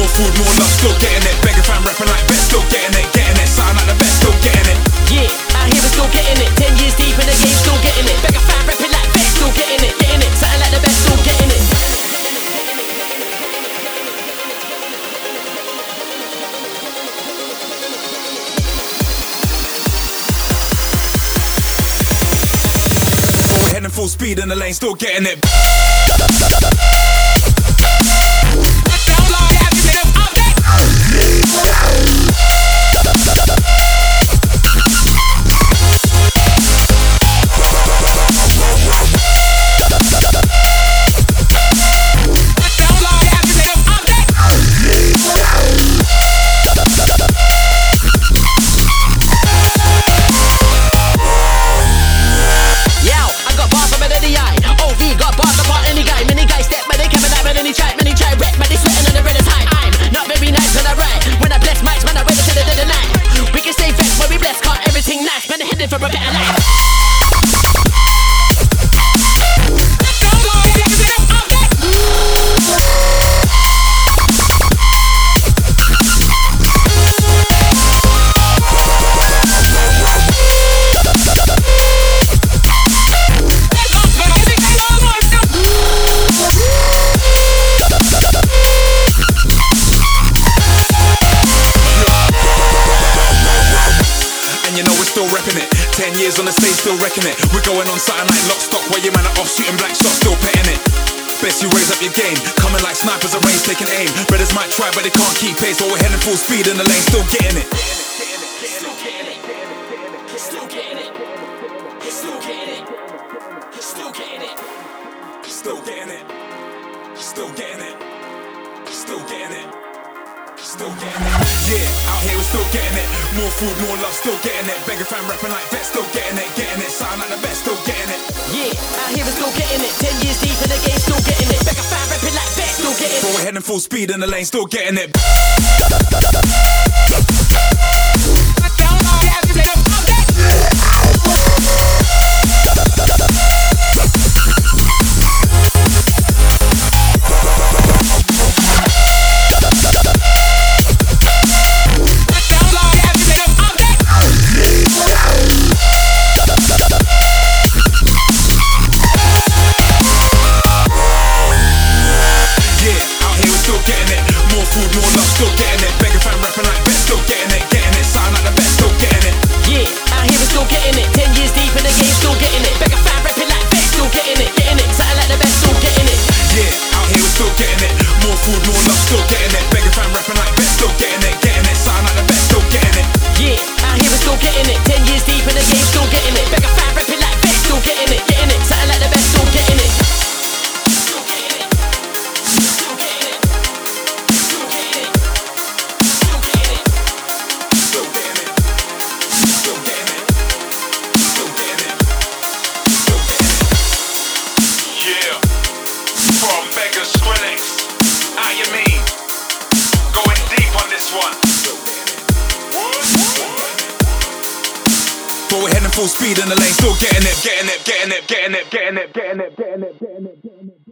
More food, more love, still getting it. Begging fam rapping like best, still getting it. Getting it, sound like the best, still getting it. Yeah, out here we're still getting it. 10 years deep in the game, still getting it. Begging fam rapping like best, still getting it. Getting it, sounding like the best, still getting it. Heading full speed in the lane, still getting it. For a better life. You know we're still repping it. 10 years on the stage, still wrecking it. We're going on something like lock stock, where your man are off shooting black shots, still petting it. Best you raise up your game, coming like snipers at range, taking aim. Brothers might try, but they can't keep pace, but we're heading full speed in the lane, still getting it. Still getting it. Still getting it. Still getting it. Still getting it. Still getting it. Still getting it. Still getting it. Still getting it. Yeah, out here we're still getting it. More food, more love, still getting it. Begging fam rapping like that, still getting it. Getting it, sound like the best, still getting it. Yeah, out here we're still getting it. 10 years deep in the game, still getting it. Begging fam rapping like that, still getting it. But we're heading full speed in the lane, still getting it. Still getting it, begging fam rapping like best, still getting it, sound like the best, still getting it. Yeah, out here we're still getting it. 10 years deep in the game, still getting it. Begging fam rapping like best, still getting it, sounding like the best, still getting it. Yeah, out here we're still getting it. More food, more love, still getting it. Begging fam rapping like best, still getting it, sound like the best, still getting it. Yeah, out here we're still getting it. 10 years deep in the game, still getting it. Begging fam rapping like best, still getting it, sounding like the best, still getting it. But we're heading full speed in the lane, still getting it.